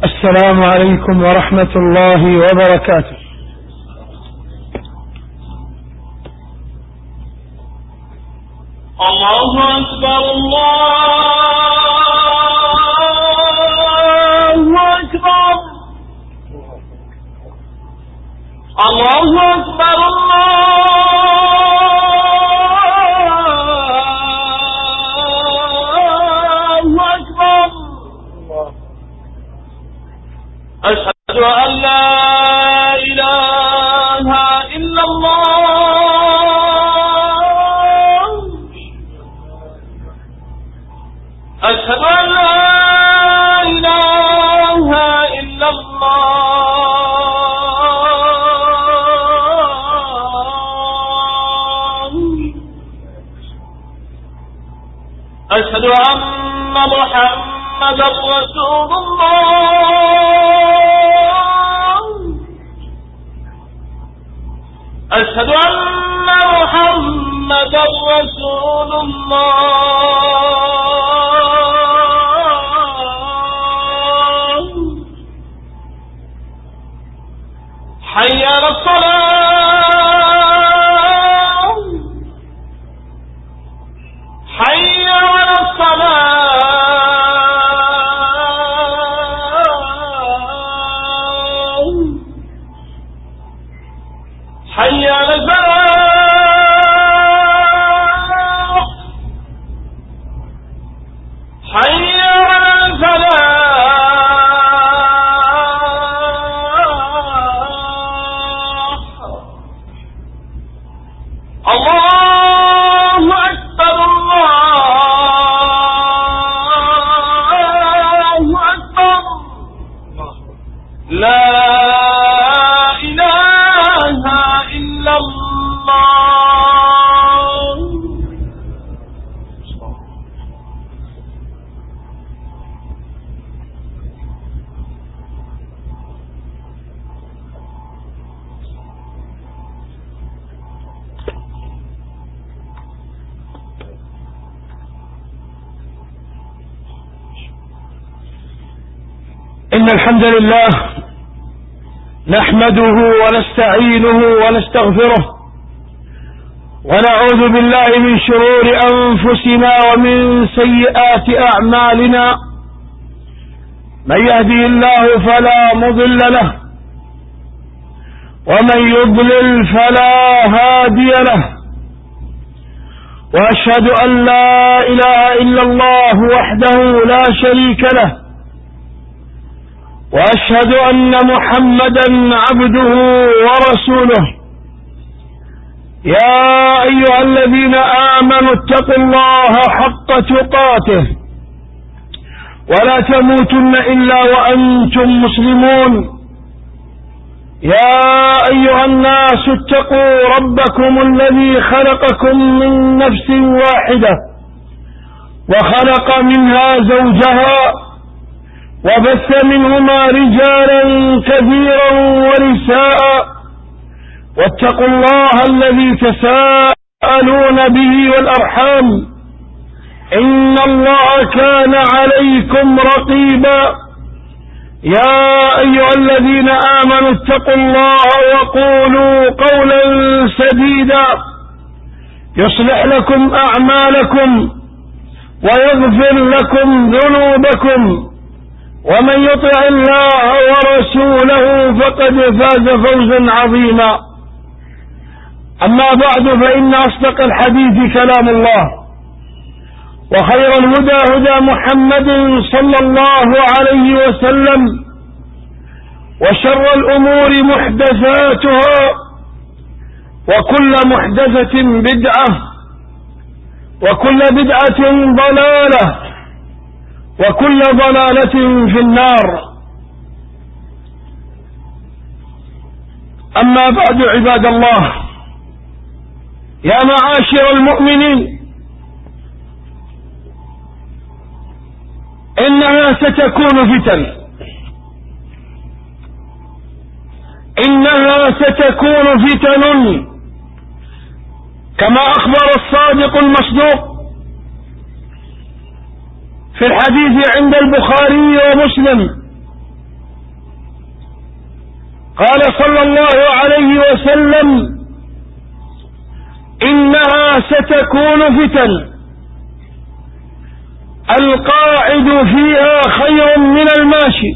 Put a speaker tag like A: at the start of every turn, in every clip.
A: السلام عليكم ورحمة الله وبركاته.
B: الله أكبر الله أكبر الله أكبر الله أكبر. أشهد أن لا إله إلا الله. أشهد أن لا إله إلا الله. أشهد أن محمدا رسول الله. أشهد أن محمدا رسول الله. حي على الصلاة. حي على الصلاة. حي على الفلاح. حي على الفلاح. الله أكبر الله أكبر. لا إله إلا الله.
A: إن الحمد لله نحمده ونستعينه ونستغفره ونعوذ بالله من شرور أنفسنا ومن سيئات أعمالنا. من يهدي الله فلا مضل له ومن يضلل فلا هادي له. وأشهد أن لا إله إلا الله وحده لا شريك له. وأشهد أن محمدا عبده ورسوله. يا أيها الذين آمنوا اتقوا الله حق تقاته ولا تموتن إلا وأنتم مسلمون. يا أيها الناس اتقوا ربكم الذي خلقكم من نفس واحدة وخلق منها زوجها وبث منهما رجالا كثيرا ونساء. واتقوا الله الذي تساءلون به والأرحام إن الله كان عليكم رقيبا. يا أيها الذين آمنوا اتقوا الله وقولوا قولا سديدا يصلح لكم أعمالكم ويغفر لكم ذنوبكم. ومن يطع الله ورسوله فقد فاز فوزا عظيما. أما بعد فإن أصدق الحديث كلام الله وخير الهدى هدى محمد صلى الله عليه وسلم وشر الأمور محدثاتها وكل محدثة بدعة وكل بدعة ضلالة وكل ضلالة في النار. أما بعد عباد الله، يا معاشر المؤمنين، إنها ستكون فتن. إنها ستكون فتن كما أخبر الصادق المصدوق في الحديث عند البخاري ومسلم قال صلى الله عليه وسلم: إنها ستكون فتن القاعد فيها خير من الماشي،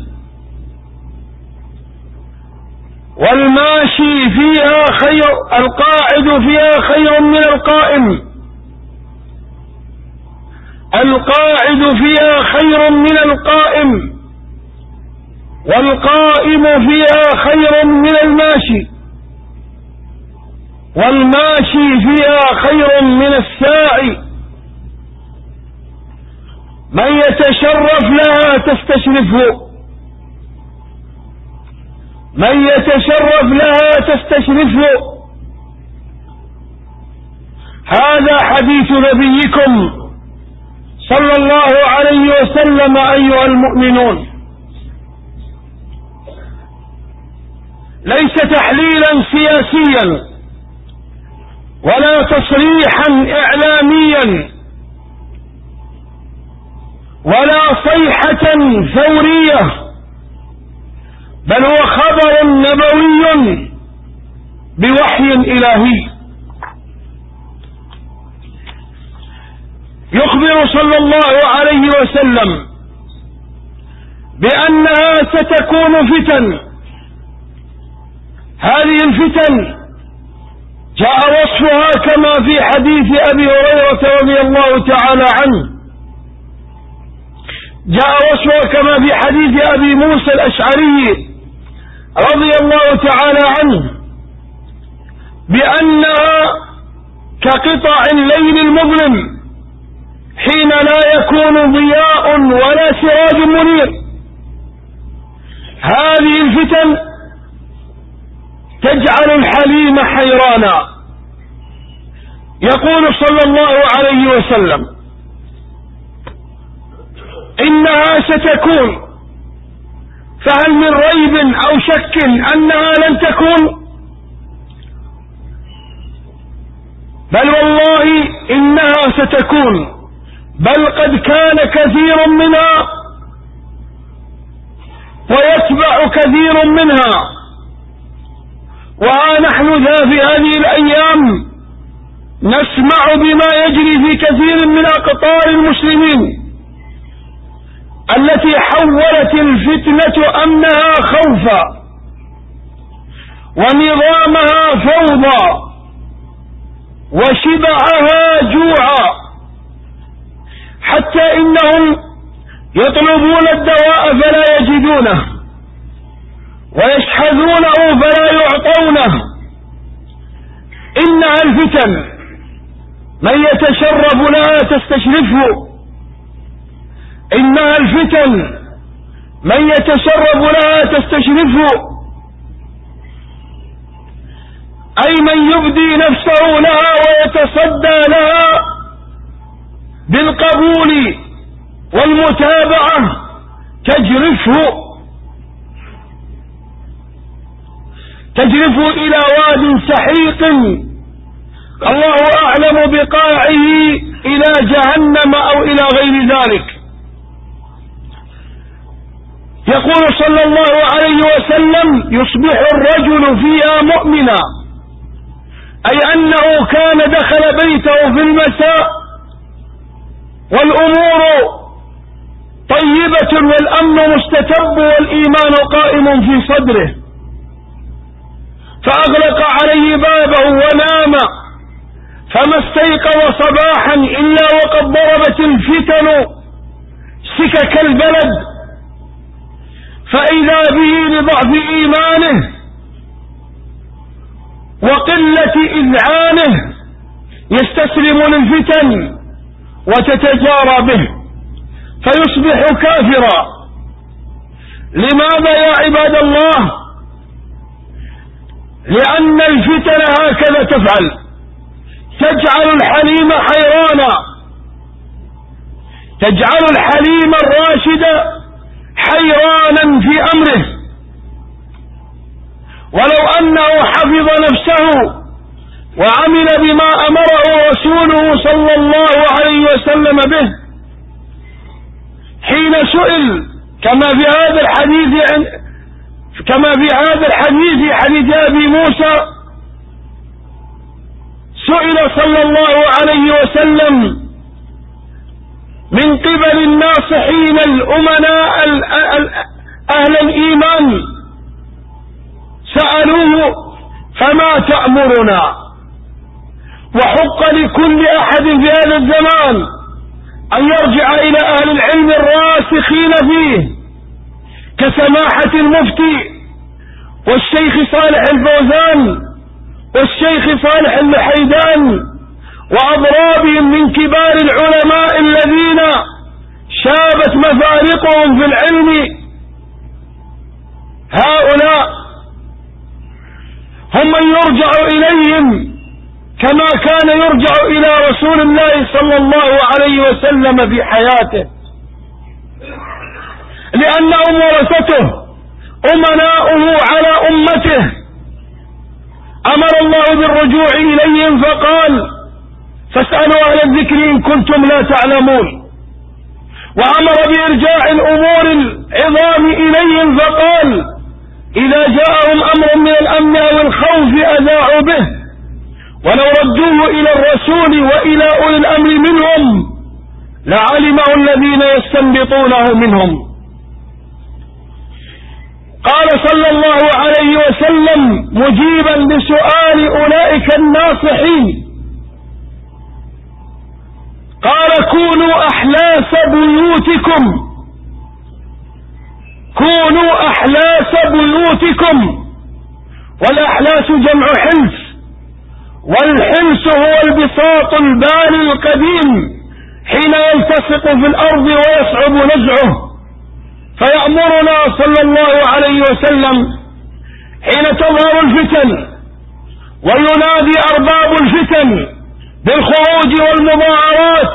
A: والماشي فيها خير، القاعد فيها خير من القائم، القاعد فيها خير من القائم، والقائم فيها خير من الماشي، والماشي فيها خير من الساعي. من يتشرف لها تستشرفه، من يتشرف لها تستشرفه. هذا حديث نبيكم صلى الله عليه وسلم أيها المؤمنون، ليس تحليلا سياسيا ولا تصريحا إعلاميا ولا صيحة ثورية، بل هو خبر نبوي بوحي إلهي. يخبر صلى الله عليه وسلم بأنها ستكون فتن. هذه الفتن جاء وصفها كما في حديث أبي هريرة رضي الله تعالى عنه، جاء وصفها كما في حديث أبي موسى الأشعري رضي الله تعالى عنه بأنها كقطع الليل المظلم حين لا يكون ضياء ولا سراج منير. هذه الفتن تجعل الحليم حيرانا. يقول صلى الله عليه وسلم: إنها ستكون، فهل من ريب أو شك أنها لن تكون؟ بل والله إنها ستكون، بل قد كان كثير منها ويتبع كثير منها. وها نحن ذا في هذه الأيام نسمع بما يجري في كثير من أقطار المسلمين التي حولت الفتنة أمنها خوفا ونظامها فوضى وشبعها جوعا، حتى إنهم يطلبون الدواء فلا يجدونه، ويشحذونه فلا يعطونه. إنها الفتن من يتشرف لها تستشرفه، إنها الفتن من يتشرف لها تستشرفه، أي من يبدي نفسه لها ويتصدى لها بالقبول والمتابعة تجرفه إلى واد سحيق الله أعلم بقاعه، إلى جهنم أو إلى غير ذلك. يقول صلى الله عليه وسلم: يصبح الرجل فيها مؤمنا، أي أنه كان دخل بيته في المساء والأمور طيبة والأمن مستتب والإيمان قائم في صدره، فأغلق عليه بابه ونام، فما استيقظ صباحا إلا وقد ضربت الفتن سكك البلد، فإذا به لضعف إيمانه وقلة إذعانه يستسلم للفتن وتتجارى به فيصبح كافرا. لماذا يا عباد الله؟ لأن الفتن هكذا تفعل، تجعل الحليم حيرانا، تجعل الحليم الراشد حيرانا في أمره. ولو أنه حفظ نفسه وعمل بما أمره رسوله صلى الله عليه وسلم به، حين سئل كما في هذا الحديث كما في هذا الحديث، حديث أبي موسى، سئل صلى الله عليه وسلم من قبل الناصحين الأمناء أهل الإيمان، سألوه فما تأمرنا؟ وحق لكل أحد في هذا الزمان أن يرجع إلى أهل العلم الراسخين فيه كسماحة المفتي والشيخ صالح الفوزان والشيخ صالح الحيدان وأضرابهم من كبار العلماء الذين شابت مفارقهم في العلم. هؤلاء هم من يرجع إليهم كما كان يرجع إلى رسول الله صلى الله عليه وسلم في حياته، لأنهم ورثته أمناؤه على أمته. أمر الله بالرجوع إليهم فقال فاسألوا أهل الذكر إن كنتم لا تعلمون، وأمر بإرجاع الأمور العظام إليهم فقال إذا جاءهم أمر من الأمن أو الخوف أذاعوا به ولو ردوه إلى الرسول وإلى أولي الأمر منهم لعلمه الذين يستنبطونه منهم. قال صلى الله عليه وسلم مجيبا لسؤال أولئك الناصحين، قال كونوا أحلاس بيوتكم، كونوا أحلاس بيوتكم. والأحلاس جمع حلس، والحلس هو البساط البالي القديم حين يلتصق في الأرض ويصعب نزعه. فيأمرنا صلى الله عليه وسلم حين تظهر الفتن وينادي أرباب الفتن بالخروج والمظاهرات،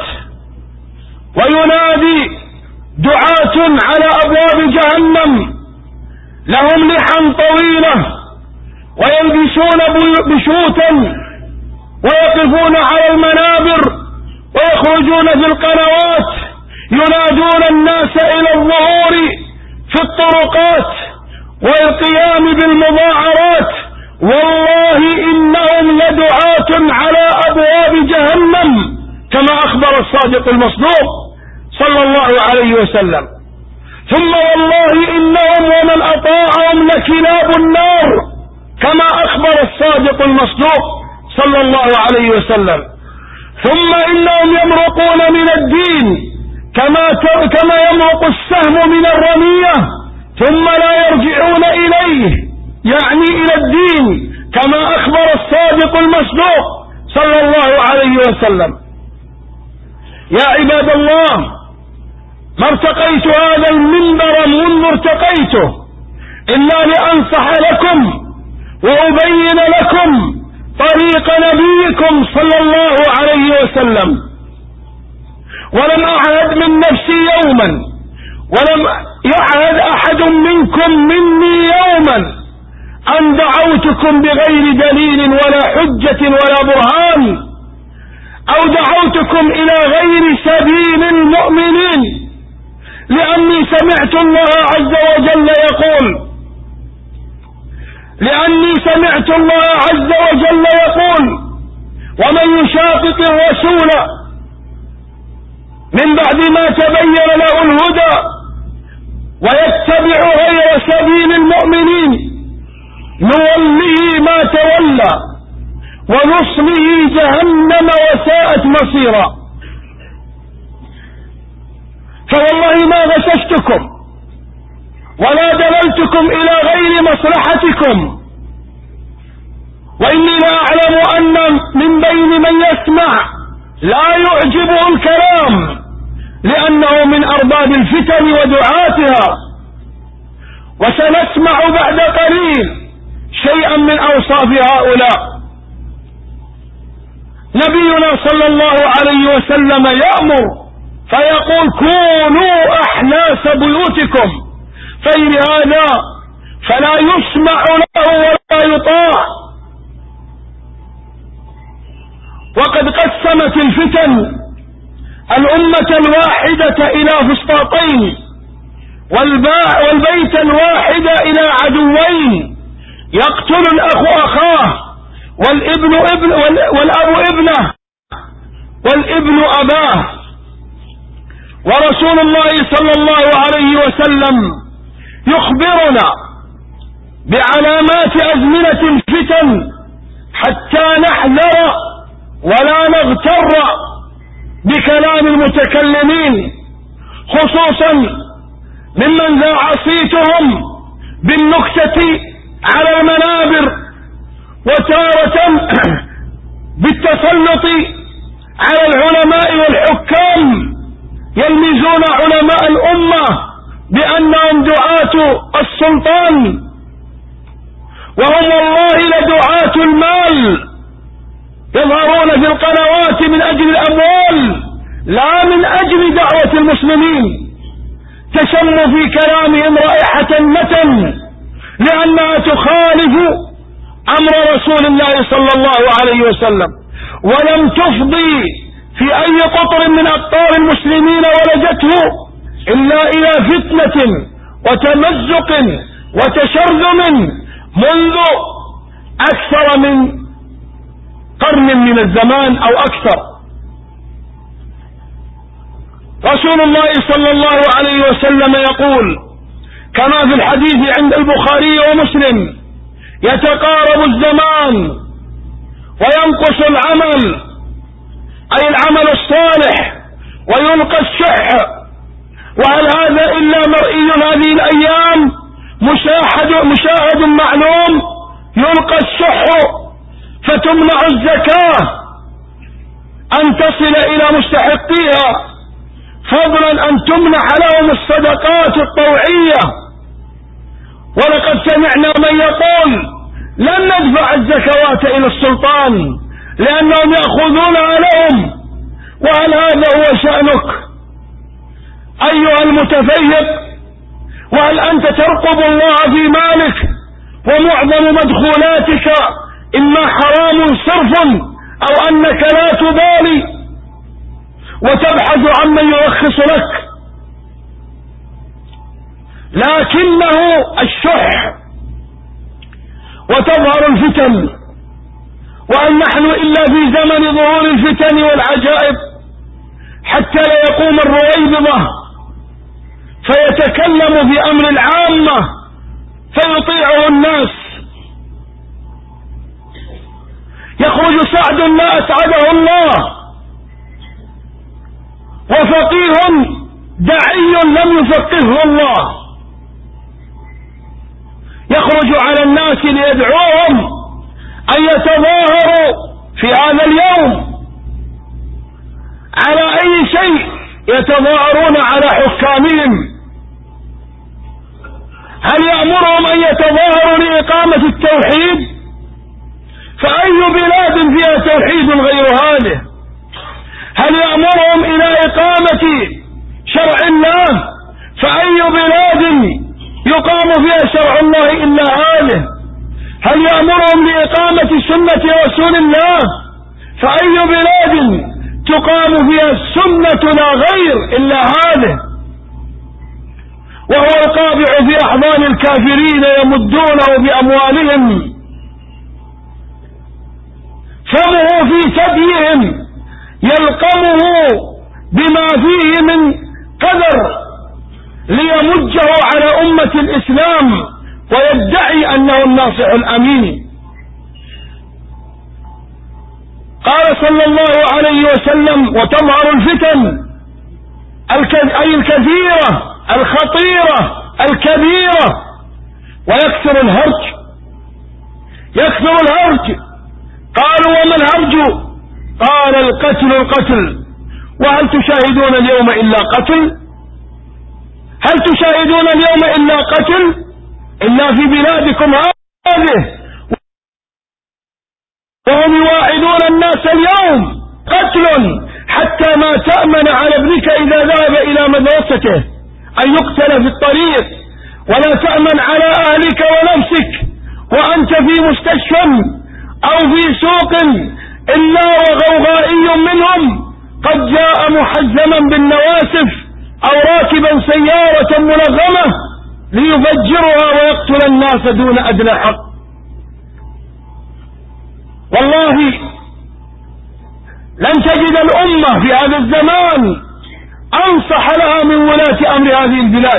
A: وينادي دعاة على أبواب جهنم لهم لحى طويلة ويلبسون بشوتا ويقفون على المنابر ويخرجون في القنوات ينادون الناس إلى الظهور في الطرقات والقيام بالمظاهرات، والله إنهم لدعاة على أبواب جهنم كما أخبر الصادق المصدوق صلى الله عليه وسلم. ثم والله إنهم ومن أطاعهم لكلاب النار كما أخبر الصادق المصدوق صلى الله عليه وسلم. ثم إنهم يمرقون من الدين كما يمرق السهم من الرمية ثم لا يرجعون إليه، يعني إلى الدين كما أخبر الصادق المصدوق صلى الله عليه وسلم. يا عباد الله، ما ارتقيت هذا المنبر منذ ارتقيته إلا لأنصح لكم وأبين لكم طريق نبيكم صلى الله عليه وسلم. ولم أعهد من نفسي يوما ولم يعهد أحد منكم مني يوما أن دعوتكم بغير دليل ولا حجة ولا برهان، أو دعوتكم إلى غير سبيل المؤمنين، لأني سمعت الله عز وجل يقول ومن يشاقق الرسول من بعد ما تبين له الهدى ويتبع غير سبيل المؤمنين نوله ما تولى ونصله جهنم وساءت مصيرا. فوالله ما غششتكم ولا دللتكم إلى غير مصلحتكم، وإني لا أعلم أن من بين من يسمع لا يعجبه الكلام لأنه من أرباب الفتن ودعاتها. وسنسمع بعد قليل شيئا من أوصاف هؤلاء. نبينا صلى الله عليه وسلم يأمر فيقول كونوا أحلاس بيوتكم، فلهذا فلا يسمع له ولا يطاع. وقد قسمت الفتن الأمة الواحدة إلى فسطاطين، والبيت الواحد إلى عدوين، يقتل الأخ أخاه، والأب ابنه، والابن أباه. ورسول الله صلى الله عليه وسلم يخبرنا بعلامات أزمنة الفتن حتى نحذر ولا نغتر بكلام المتكلمين، خصوصا ممن ذاع صيتهم بالنكتة على المنابر، وتارة بالتسلط على العلماء والحكام، يلمزون علماء الأمة بأنهم دعاة السلطان، وهم والله لدعاة المال، يظهرون في القنوات من أجل الأموال لا من أجل دعوة المسلمين. تشم في كلامهم رائحة النتن لأنها تخالف أمر رسول الله صلى الله عليه وسلم، ولم تفضي في أي قطر من أقطار المسلمين ولجته إلا إلى فتنة وتمزق وتشرذم منذ أكثر من قرن من الزمان أو أكثر. رسول الله صلى الله عليه وسلم يقول كما في الحديث عند البخاري ومسلم: يتقارب الزمان وينقص العمل، أي العمل الصالح، ويلقى الشح. وهل هذا إلا مرئي هذه الأيام، مشاهد معلوم؟ يلقى الشح فتمنع الزكاة أن تصل إلى مستحقيها، فضلا أن تمنح لهم الصدقات الطوعية. ولقد سمعنا من يقول لن ندفع الزكوات إلى السلطان لأنهم يأخذونها لهم. وهل هذا هو شأنك أيها المتفيق؟ وهل أنت ترقب الله في مالك ومعظم مدخولاتك إما حرام صرف أو أنك لا تبالي وتبحث عمن يرخص لك؟ لكنه الشح وتظهر الفتن، وأن نحن إلا في زمن ظهور الفتن والعجائب، حتى لا يقوم الرويبضة فيتكلم في أمر العامة فيطيعه الناس. يخرج سعد لا أسعده الله، وفقيه داعي لم يفقهه الله، يخرج على الناس ليدعوهم أن يتظاهروا في هذا اليوم على أي شيء، يتظاهرون على حكامهم. هل يأمرهم أن يتظاهروا لإقامة التوحيد؟ فأي بلاد فيها توحيد غير هذه؟ هل يأمرهم إلى إقامة شرع الله؟ فأي بلاد يقام فيها شرع الله إلا هذه؟ هل يأمرهم لإقامة سنة رسول الله؟ فأي بلاد تقام فيها السنة لا غير إلا هذه؟ وهو القابع في أحضان الكافرين يمدونه بأموالهم، فمه في ثديهم يلقمه بما فيه من قدر ليمجه على أمة الإسلام ويدعي أنه الناصح الأمين. قال صلى الله عليه وسلم: وتظهر الفتن أي الكثيرة الخطيرة الكبيرة، ويكثر الهرج. يكثر الهرج. قالوا: وما الهرج؟ قال: القتل. وهل تشاهدون اليوم إلا قتل؟ هل تشاهدون اليوم إلا قتل؟ إلا في بلادكم هذه، وهم يواعدون الناس اليوم قتل، حتى ما تأمن على ابنك إذا ذهب إلى مدرسته أن يقتل في الطريق، ولا تأمن على أهلك ونفسك وأنت في مستشفى أو في سوق إلا وغوغائي منهم قد جاء محزما بالنواسف أو راكبا سيارة منظمة ليفجرها ويقتل الناس دون أدنى حق. والله لن تجد الأمة في هذا الزمان أنصح لها من ولاة أمر هذه البلاد.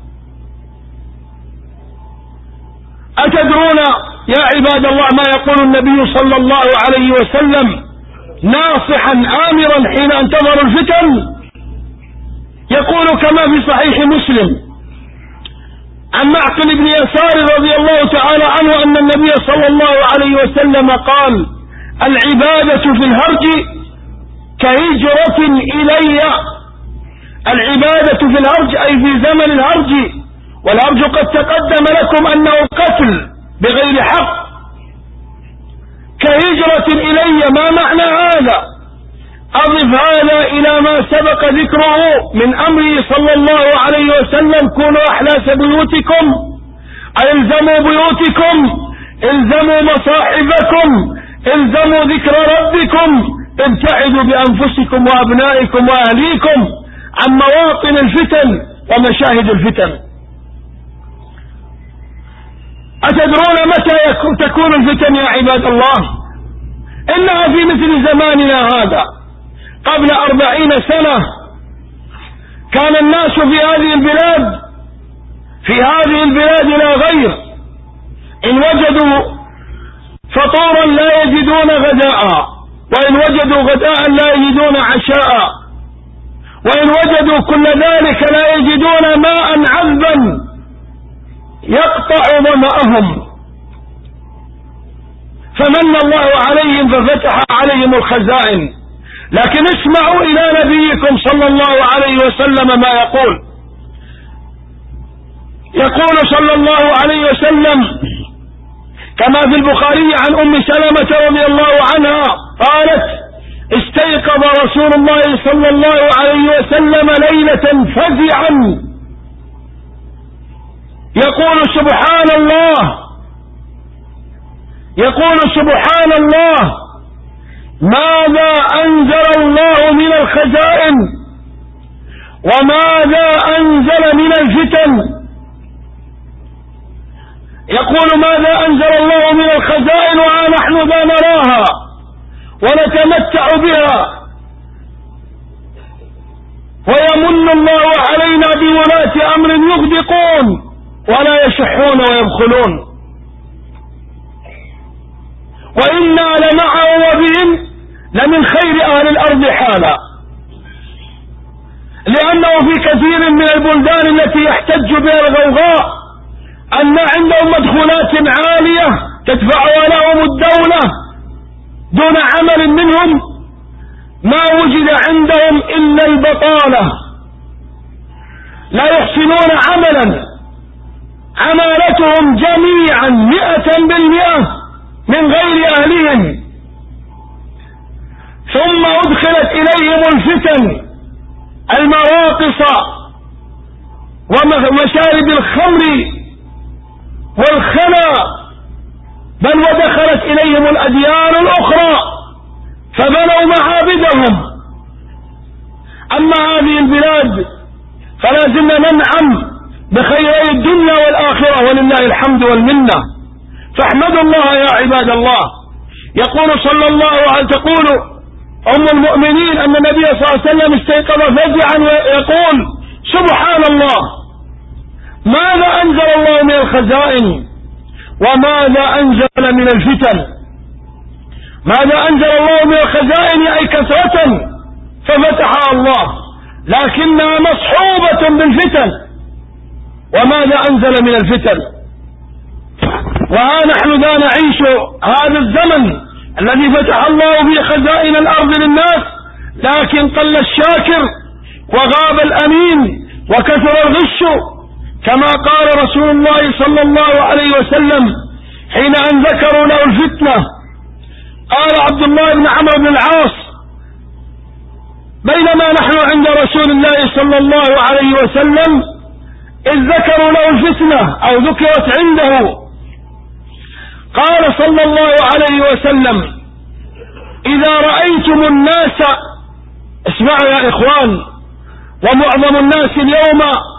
A: أتدرون يا عباد الله ما يقول النبي صلى الله عليه وسلم ناصحا آمرا حين انتظر الفتن؟ يقول كما في صحيح مسلم عن معقل بن يسار رضي الله تعالى عنه أن النبي صلى الله عليه وسلم قال: العبادة في الهرج كهجرة إلي. العبادة في الهرج أي في زمن الهرج، والهرج قد تقدم لكم أنه قتل بغير حق. كهجرة إلي، ما معنى هذا؟ أضف هذا إلى ما سبق ذكره من أمره صلى الله عليه وسلم: كونوا أحلاس بيوتكم، الزموا بيوتكم، الزموا مصاحبكم، الزموا ذكر ربكم، ابتعدوا بأنفسكم وأبنائكم وأهليكم عن مواطن الفتن ومشاهد الفتن. أتدرون متى تكون الفتن يا عباد الله؟ إنها في مثل زماننا هذا. قبل 40 سنة كان الناس في هذه البلاد لا غير، إن وجدوا فطورا لا يجدون غداء، وإن وجدوا غداء لا يجدون عشاء، وإن وجدوا كل ذلك لا يجدون ماء عذبا يقطع ظمأهم. فمن الله عليهم ففتح عليهم الخزائن. لكن اسمعوا إلى نبيكم صلى الله عليه وسلم ما يقول. يقول صلى الله عليه وسلم كما في البخاري عن أم سلمة رضي الله عنها قالت: استيقظ رسول الله صلى الله عليه وسلم ليلة فزعا يقول: سبحان الله، ماذا أنزل الله من الخزائن وماذا أنزل من الفتن. يقول: ماذا أنزل الله من الخزائن ونحن لا نراها ونتمتع بها، ويمن الله علينا بولاة أمر يغدقون ولا يشحون ويبخلون، وإنا لمعهم وبهم لمن خير أهل الأرض حالا. لأنه في كثير من البلدان التي يحتج بها الغوغاء أن عندهم مدخولات عالية تدفعها لهم الدولة دون عمل منهم، ما وجد عندهم إلا البطالة، لا يحسنون عملا، عمالتهم جميعا 100% من غير أهلهم. ثم أدخلت إليهم الفتن، المراقص ومشارب الخمر والخنا، بل ودخلت إليهم الأديان الأخرى فبنوا معابدهم. أما هذه البلاد فلا زلنا ننعم بخيري الدنيا والآخرة ولله الحمد والمنة، فاحمدوا الله يا عباد الله. يقول صلى الله عليه تقول أم المؤمنين أن النبي صلى الله عليه وسلم استيقظ فزعا ويقول: سبحان الله، ماذا أنزل الله من الخزائن وماذا أنزل من الفتن. ماذا أنزل الله من الخزائن أي كثرة ففتحها الله، لكنها مصحوبة بالفتن. وماذا أنزل من الفتن؟ وها نحن لا نعيش هذا الزمن الذي فتح الله به خزائن الأرض للناس، لكن قل الشاكر وغاب الأمين وكثر الغش، كما قال رسول الله صلى الله عليه وسلم حين أن ذكروا له الفتنة. قال عبد الله بن عمرو بن العاص: بينما نحن عند رسول الله صلى الله عليه وسلم إذ ذكروا له الفتنة أو ذكرت عنده، قال صلى الله عليه وسلم: إذا رأيتم الناس، اسمعوا يا إخوان، ومعظم الناس اليوم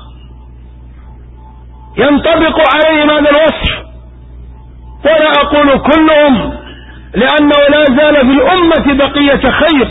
A: ينطبق عليهم هذا الوصف، ولا أقول كلهم، لأنه لا زال في الأمة بقية خير.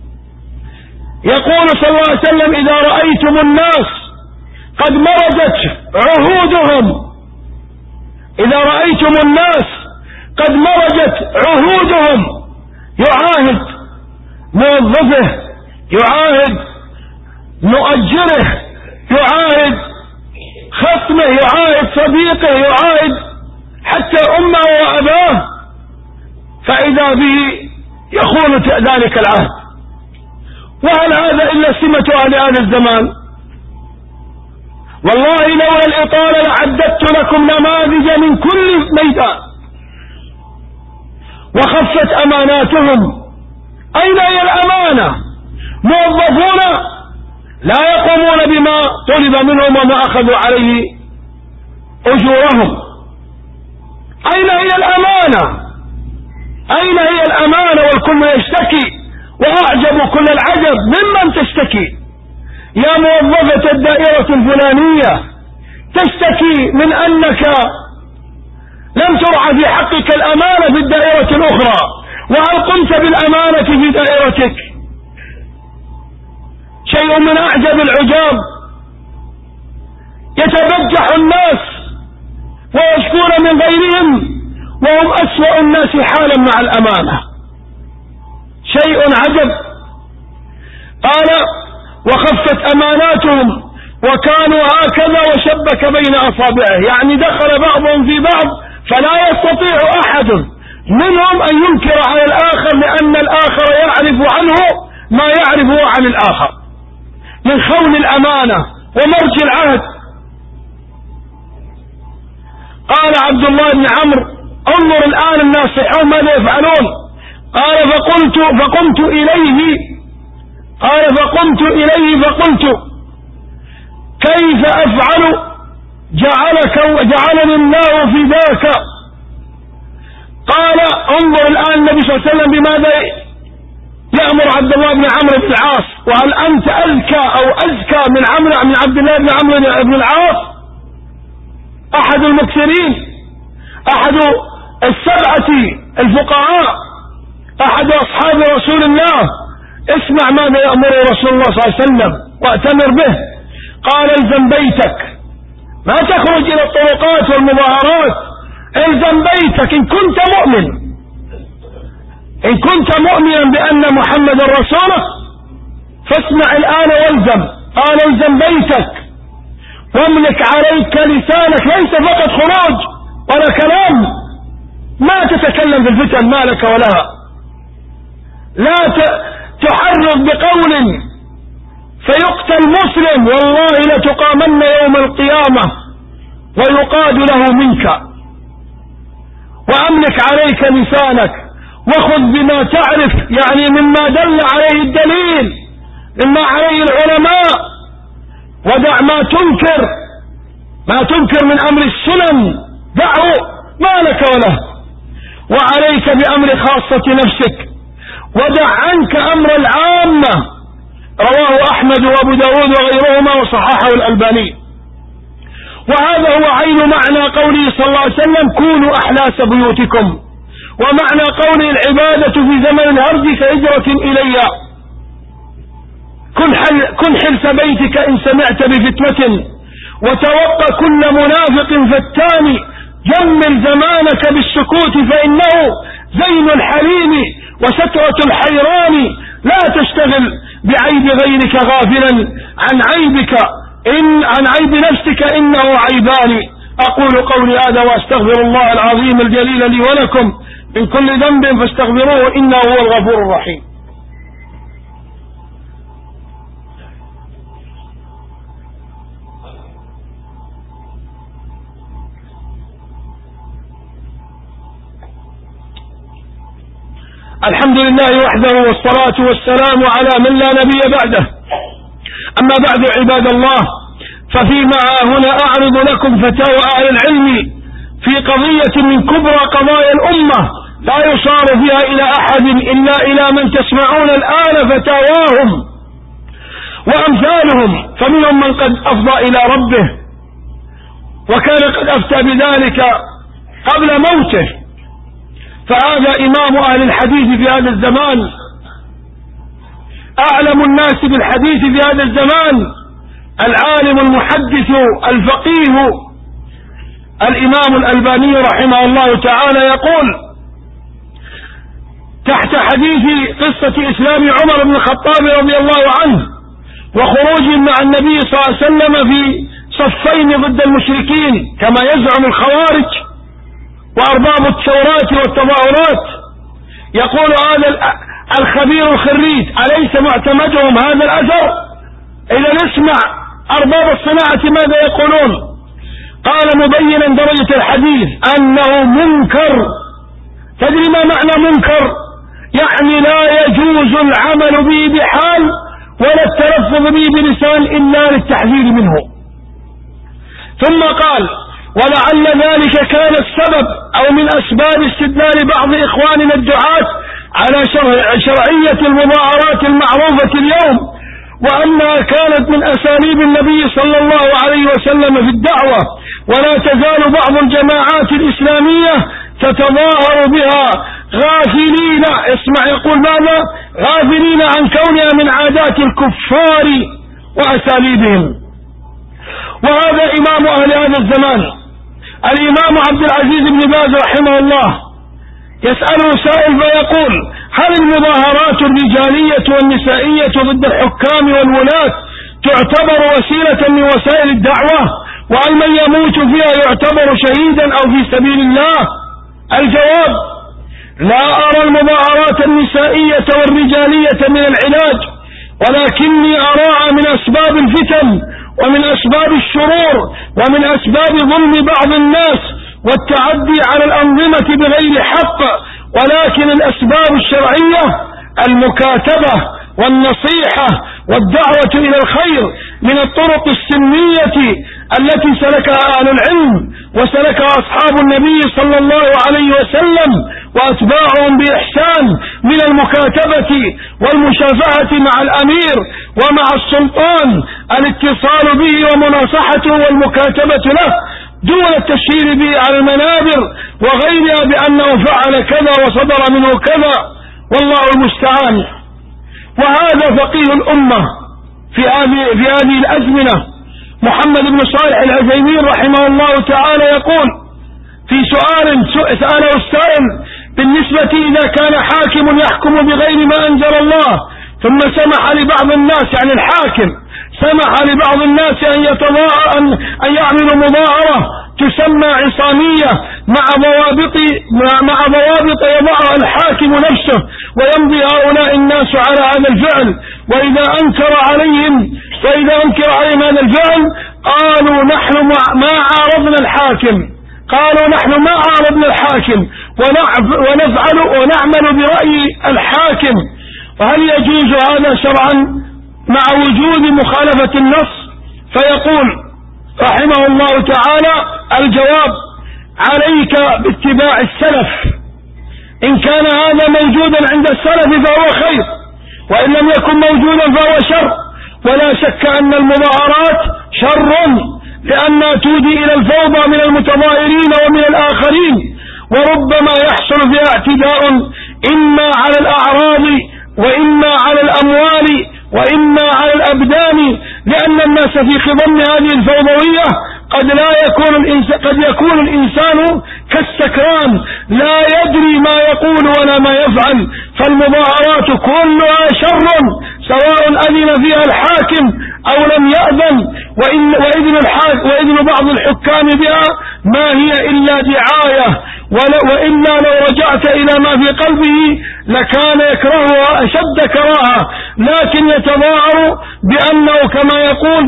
A: يقول صلى الله عليه وسلم: إذا رأيتم الناس قد مرجت عهودهم، إذا رأيتم الناس قد مرجت عهودهم، يعاهد موظفه، يعاهد مؤجره، يعاهد خصمه، يعاهد صديقه، يعاهد حتى أمه وأباه، فإذا به يخون ذلك العهد. وهل هذا إلا سمة أهل هذا الزمان؟ والله لولا الإطالة لعددت لكم نماذج من كل ميدان. وخفت أماناتهم. أين هي الأمانة؟ موظفون لا يقومون بما طلب منهم وما أخذوا عليه أجورهم. أين هي الأمانة؟ أين هي الأمانة؟ والكل يشتكي، وأعجب كل العجب ممن تشتكي. يا موظفة الدائرة الفلانية، تشتكي من أنك لم ترعى في حقك الأمانة في الدائرة الأخرى، وهل قمت بالأمانة في دائرتك؟ شيء من أعجب العجاب. يتبجح الناس ويشكون من غيرهم وهم أسوأ الناس حالا مع الأمانة. شيء عجب. قال: وخفت أماناتهم وكانوا هكذا وشبك بين أصابعه، يعني دخل بعضهم في بعض فلا يستطيع أحد منهم أن ينكر على الآخر، لأن الآخر يعرف عنه ما يعرفه عن الآخر من خون الأمانة ومرج العهد. قال عبد الله بن عمرو: انظر الآن الناصحون ماذا يفعلون. قال: فقمت إليه فقلت: كيف أفعل؟ جعلني الله في ذاك. قال: انظر الآن النبي صلى الله عليه وسلم بماذا يأمر عبد الله بن عمرو بن العاص. وهل أنت أزكى من عبد الله بن عمرو بن العاص؟ أحد المكثرين، أحد السبعة الفقهاء، أحد أصحاب رسول الله. اسمع ماذا يأمر رسول الله صلى الله عليه وسلم وأتمر به. قال: الزم بيتك، ما تخرج إلى الطرقات والمظاهرات، الزم بيتك إن كنت مؤمنا بأن محمد رسوله، فاسمع الآن والزم. قال: الزم بيتك واملك عليك لسانك، ليس فقط خروج ولا كلام، ما تتكلم في الفتن ما لك ولها، لا تحرض بقول فيقتل مسلم، والله لتقامن يوم القيامة ويقاد له منك. وأملك عليك لسانك، وخذ بما تعرف، يعني مما دل عليه الدليل، مما عليه العلماء، ودع ما تنكر من أمر السنن، دعه ما لك وله. وعليك بأمر خاصة نفسك، ودع عنك أمر العامة. رواه أحمد وأبو داود وغيرهما وصححه الألباني. وهذا هو عين معنى قوله صلى الله عليه وسلم: كونوا أحلاس بيوتكم. ومعنى قوله: العبادة في زمن الهرج كهجرة إلي. كن حلس بيتك إن سمعت بفتوة، وتوقى كل منافق فتان. جمل زمانك بالسكوت فإنه زين الحليم وسترة الحيران. لا تشتغل بعيب غيرك غافلا عن عيب نفسك، إنه عيبان. أقول قولي هذا وأستغفر الله العظيم الجليل لي ولكم من كل ذنب فاستغفروه إنه هو الغفور الرحيم. الحمد لله وحده، والصلاة والسلام على من لا نبي بعده. أما بعد عباد الله، ففيما هنا أعرض لكم فتاوى أهل العلم في قضية من كبرى قضايا الأمة، لا يصار فيها إلى أحد إلا إلى من تسمعون الآن فتاواهم. وأمثالهم، فمنهم من قد أفضى إلى ربه وكان قد أفتى بذلك قبل موته. فهذا إمام أهل الحديث في هذا الزمان، أعلم الناس بالحديث في هذا الزمان، العالم المحدث الفقيه الإمام الألباني رحمه الله تعالى يقول تحت حديث قصة إسلام عمر بن الخطاب رضي الله عنه وخروجه مع النبي صلى الله عليه وسلم في صفين ضد المشركين كما يزعم الخوارج وأرباب الثورات والتظاهرات، يقول هذا الخبير الخريج أليس معتمدهم هذا الأثر؟ إذا نسمع أرباب الصناعة ماذا يقولون. قال مبينا درجة الحديث أنه منكر. تدري ما معنى منكر؟ يعني لا يجوز العمل به بحال ولا التلفظ به بلسان إلا للتحذير منه. ثم قال ولعل ذلك كان السبب أو من أسباب استدلال بعض إخواننا الدعاة على شرعية المظاهرات المعروفة اليوم، وأنها كانت من أساليب النبي صلى الله عليه وسلم في الدعوة، ولا تزال بعض الجماعات الإسلامية تتظاهر بها غافلين، اسمع يقول ماذا؟ غافلين عن كونها من عادات الكفار وأساليبهم. وهذا إمام أهل هذا الزمان الإمام عبد العزيز بن باز رحمه الله، يسأله سائل فيقول هل المظاهرات الرجالية والنسائية ضد الحكام والولاة تعتبر وسيلة من وسائل الدعوة؟ وهل من يموت فيها يعتبر شهيدا أو في سبيل الله؟ الجواب لا أرى المظاهرات النسائية والرجالية من العلاج، ولكني أراها من أسباب الفتن ومن أسباب الشرور ومن أسباب ظلم بعض الناس والتعدي على الأنظمة بغير حق. ولكن الأسباب الشرعية المكاتبة والنصيحة والدعوة إلى الخير من الطرق السلمية التي سلكها أهل العلم وسلكها أصحاب النبي صلى الله عليه وسلم وأتباعهم بإحسان من المكاتبة والمشافهة مع الأمير ومع السلطان، الاتصال به ومناصحته والمكاتبة له دون التشهير به على المنابر وغيرها بأنه فعل كذا وصدر منه كذا، والله المستعان. وهذا فقيه الأمة في هذه الأزمنة محمد بن صالح العثيمين رحمه الله تعالى يقول في سؤال سأله السائل بالنسبة إذا كان حاكم يحكم بغير ما أنزل الله ثم سمح لبعض الناس، يعني الحاكم سمح لبعض الناس أن يعملوا مظاهرة تسمى عصامية مع ضوابط يضعها الحاكم نفسه ويمضي هؤلاء الناس على هذا الفعل، وإذا أنكر عليهم هذا الفعل قالوا نحن ما عارضنا الحاكم، ونعمل برأي الحاكم. وهل يجوز هذا شرعا مع وجود مخالفة النص؟ فيقول رحمه الله تعالى الجواب عليك باتباع السلف، إن كان هذا موجودا عند السلف فهو خير، وإن لم يكن موجودا فهو شر. ولا شك أن المظاهرات شر لأنها تودي إلى الفوضى من المتظاهرين ومن الآخرين، وربما يحصل فيها اعتداء إما على الأعراض وإما على الأموال وإما على الأبدان، لأن الناس في خضم هذه الفوضوية قد يكون الإنسان كالسكران لا يدري ما يقول ولا ما يفعل. فالمظاهرات كلها شر سواء أذن فيها الحاكم أو لم يأذن، وإذن بعض الحكام بها ما هي إلا دعاية، وإلا لو رجعت إلى ما في قلبه لكان يكرهها أشد كراهة، لكن يتظاهر بأنه كما يقول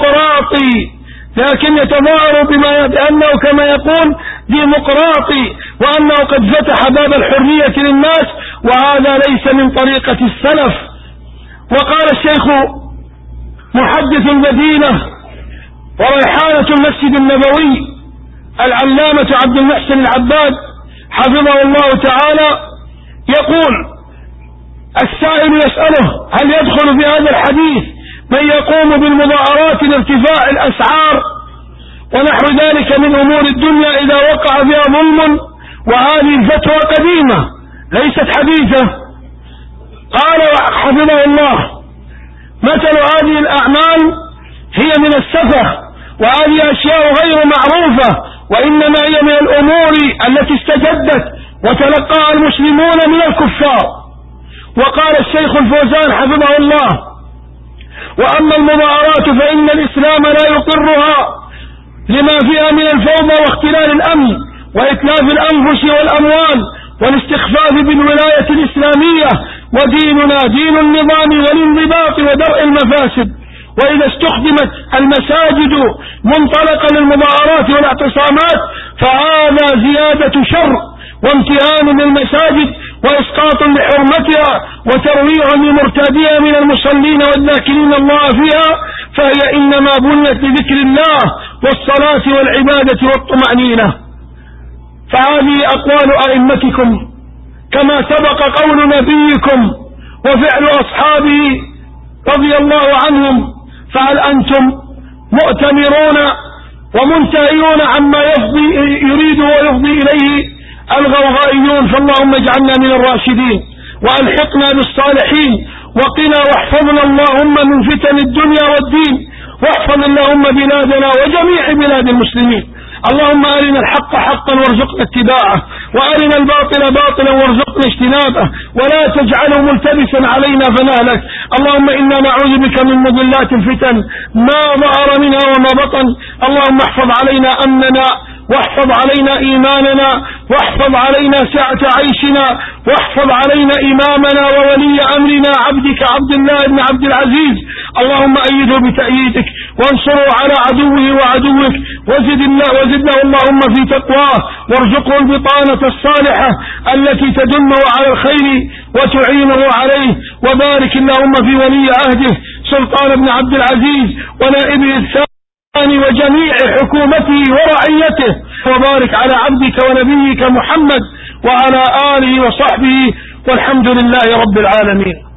A: ديمقراطي وأنه قد فتح باب الحرية للناس، وهذا ليس من طريقة السلف. وقال الشيخ محدث المدينة وريحانة المسجد النبوي العلامة عبد المحسن العباد حفظه الله تعالى يقول السائل يسأله هل يدخل في هذا الحديث من يقوم بالمظاهرات لارتفاع الأسعار ونحو ذلك من أمور الدنيا إذا وقع فيها ظلم. وهذه الفتوى قديمة ليست حديثة. قال حفظه الله: مثل هذه الأعمال هي من السفه، وهذه أشياء غير معروفة، وإنما هي من الأمور التي استجدت وتلقاها المسلمون من الكفار. وقال الشيخ الفوزان حفظه الله: وأما المظاهرات فإن الإسلام لا يقرها لما فيها من الفوضى واختلال الأمن وإتلاف الأنفس والأموال والاستخفاف بالولاية الإسلامية، وديننا دين النظام والانضباط ودرء المفاسد. وإذا استخدمت المساجد منطلقا للمظاهرات والاعتصامات فهذا زيادة شر وامتهان للمساجد وإسقاط لحرمتها وترويع لمرتاديها من المصلين والذاكرين الله فيها، فهي إنما بنيت لذكر الله والصلاة والعبادة والطمأنينة. فهذه أقوال أئمتكم كما سبق قول نبيكم وفعل أصحابه رضي الله عنهم، فهل أنتم مؤتمرون ومنتهيون عما يريد ويفضي إليه الغوغائيون؟ فاللهم اجعلنا من الراشدين وألحقنا بالصالحين، وقنا واحفظنا اللهم من فتن الدنيا والدين، واحفظ اللهم بلادنا وجميع بلاد المسلمين. اللهم أرنا الحق حقا وارزقنا اتباعه، وأرنا الباطل باطلا وارزقنا اجتنابه، ولا تجعله ملتبسا علينا فنهلك. اللهم إنا نعوذ بك من مضلات الفتن ما ظهر منها وما بطن. اللهم احفظ علينا أمننا، واحفظ علينا إيماننا، واحفظ علينا سعة عيشنا، واحفظ علينا إمامنا وولي أمرنا عبدك عبد الله بن عبد العزيز. اللهم أيده بتأييدك وانصره على عدوه وعدوك، وزدنا اللهم في تقواه، وارزقه البطانة الصالحة التي تدله على الخير وتعينه عليه. وبارك اللهم في ولي عهده سلطان بن عبد العزيز ونائبه الثاني وجميع حكومته ورعيته، وبارك على عبدك ونبيك محمد وعلى آله وصحبه، والحمد لله رب العالمين.